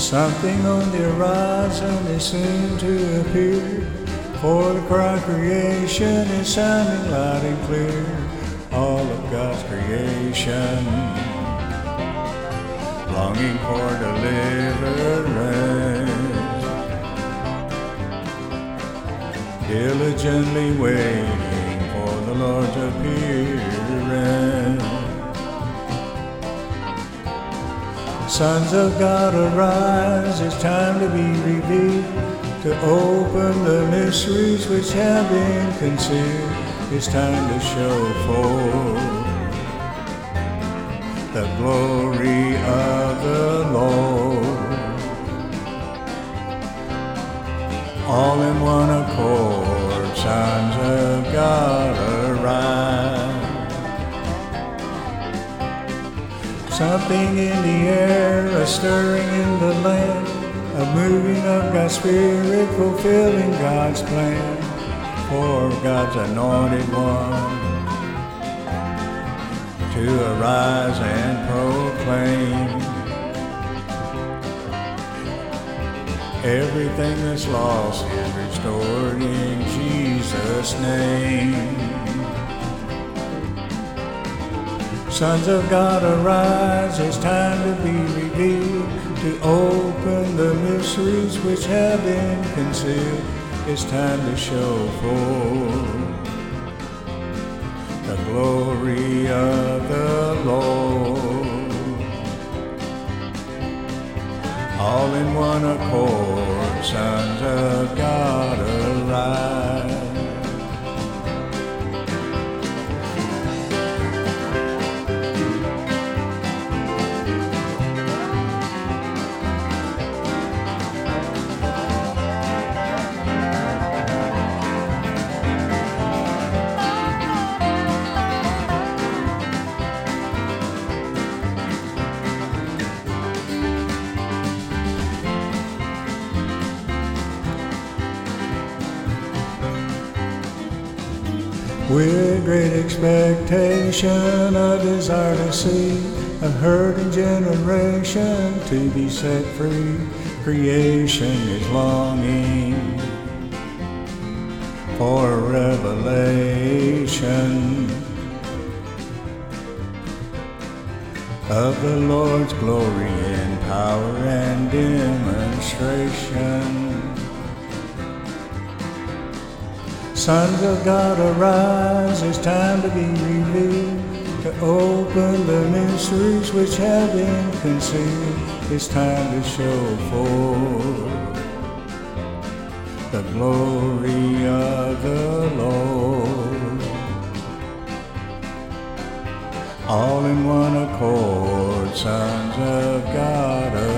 Something on the horizon is soon to appear, for the cry of creation is sounding loud and clear. All of God's creation, longing for deliverance, diligently waiting for the Lord's appearance. Sons of God, arise, it's time to be revealed, to open the mysteries which have been concealed. It's time to show forth the glory of the Lord. All in one accord, sons of God, arise. Something in the air, a stirring in the land, a moving of God's Spirit, fulfilling God's plan for God's anointed one to arise and proclaim everything that's lost is restored in Jesus' name. Sons of God, arise, it's time to be revealed, to open the mysteries which have been concealed. It's time to show forth the glory of the Lord. All in one accord, sons of God, arise. With great expectation, a desire to see a hurting generation to be set free. Creation is longing for a revelation of the Lord's glory in power and demonstration. Sons of God, arise, it's time to be revealed, to open the mysteries which have been concealed. It's time to show forth the glory of the Lord. All in one accord, sons of God,